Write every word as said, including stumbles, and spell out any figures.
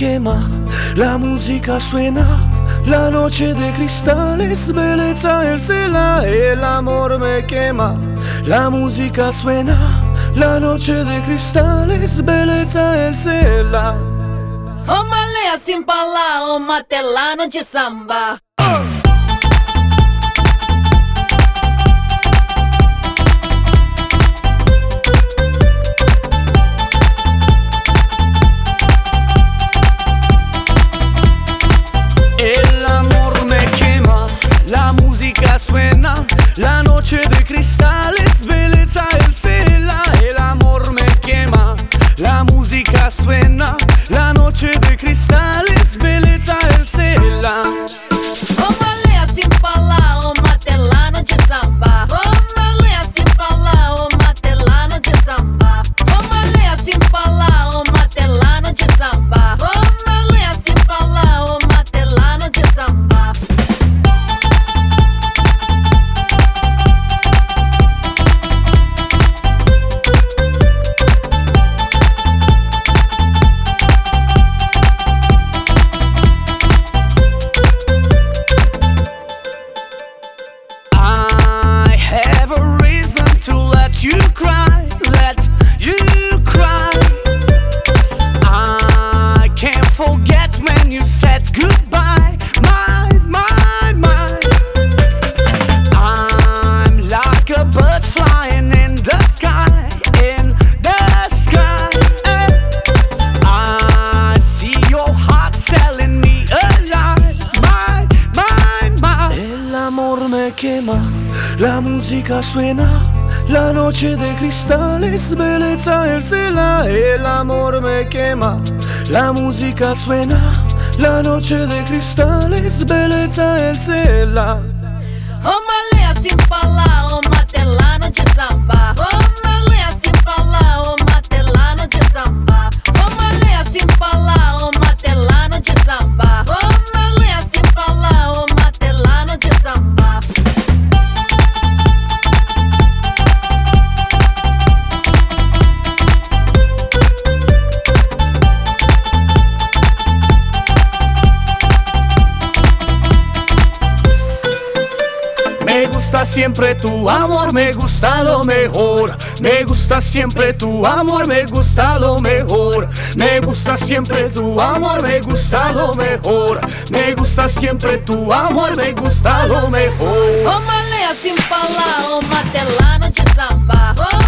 quema, la música suena, la noche de cristales, belleza el cela, el amor me quema, la música suena, la noche de cristales, belleza el cela. Ô malé assim pra lá, ô matelano de samba. El amor me quema, la música suena, la noche de cristales, belleza el cela. El amor me quema, la música suena, la noche de cristales, belleza el cela. Ô malé assim pra lá, ô matelano de samba. Ô malé assim pra lá, ô matelano de samba. Ô malé assim pra lá, ô matelano de samba. Ô malé assim pra lá, ô matelano de samba. I have a reason to let you cry, let you cry. I can't forget when you said goodbye, my, my, my. I'm like a bird flying in the sky, in the sky. I see your heart telling me a lie, my, my, my. El amor me quema, la música suena, la noche de cristales, belleza el cela. El amor me quema, la música suena, la noche de cristales, belleza el cela. Ô malé assim pra lá, ô matelano de samba. Ô malé assim pra lá, ô matelano de samba. Ô malé assim pra lá, ô matelano de samba. Ô malé assim pra lá, ô matelano de samba. Me gusta siempre tu amor, me gusta lo mejor. Me gusta siempre tu amor, me gusta lo mejor. Me gusta siempre tu amor, me gusta lo mejor. Me gusta siempre tu amor, me gusta lo mejor. Ô malé assim pra lá, ô matelano de samba. Ô